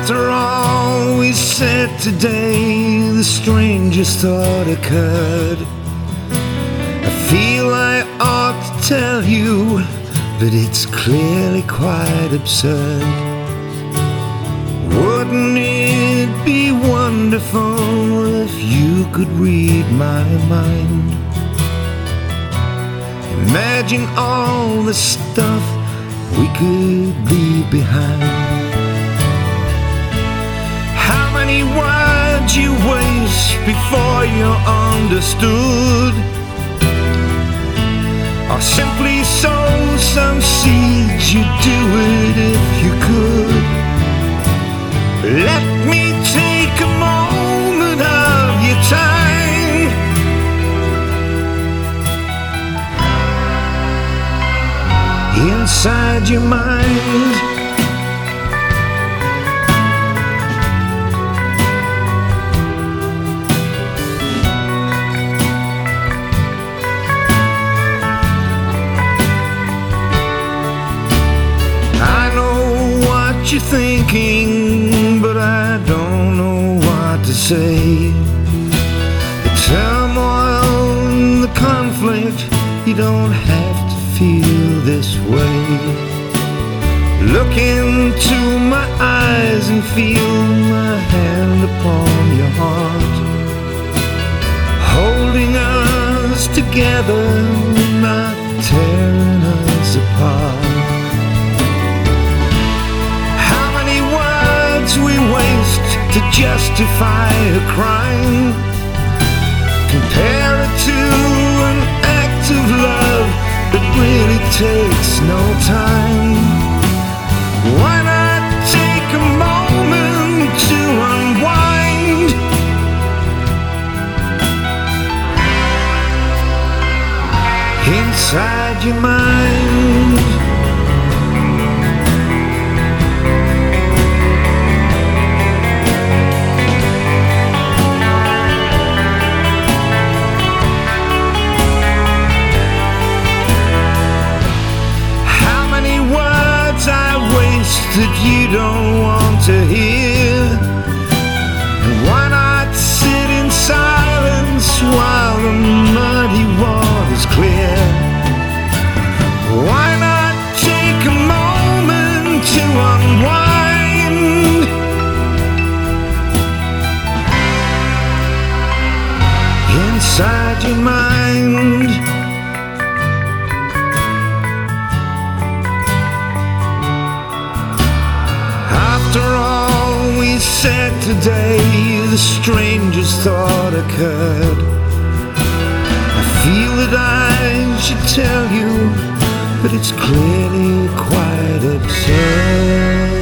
After all we said today, the strangest thought occurred. I feel I ought to tell you, but it's clearly quite absurd. Wouldn't it be wonderful if you could read my mind? Imagine all the stuff we could leave behind. How many words you waste before you're understood, or simply sow some seeds, you'd do it if you could. Let me take a moment of your time. Inside your mind. You're thinking, but I don't know what to say. The turmoil and the conflict, you don't have to feel this way. Look into my eyes and feel my hand upon your heart, holding us together, not tearing us apart. We waste to justify a crime. Compare it to an act of love that really takes no time. Why not take a moment to unwind? Inside your mind. That you don't want to hear, and why not sit in silence while the muddy water's clear? Why not take a moment to unwind? Inside your mind. After all we said today, the strangest thought occurred. I feel that I should tell you, but it's clearly quite absurd.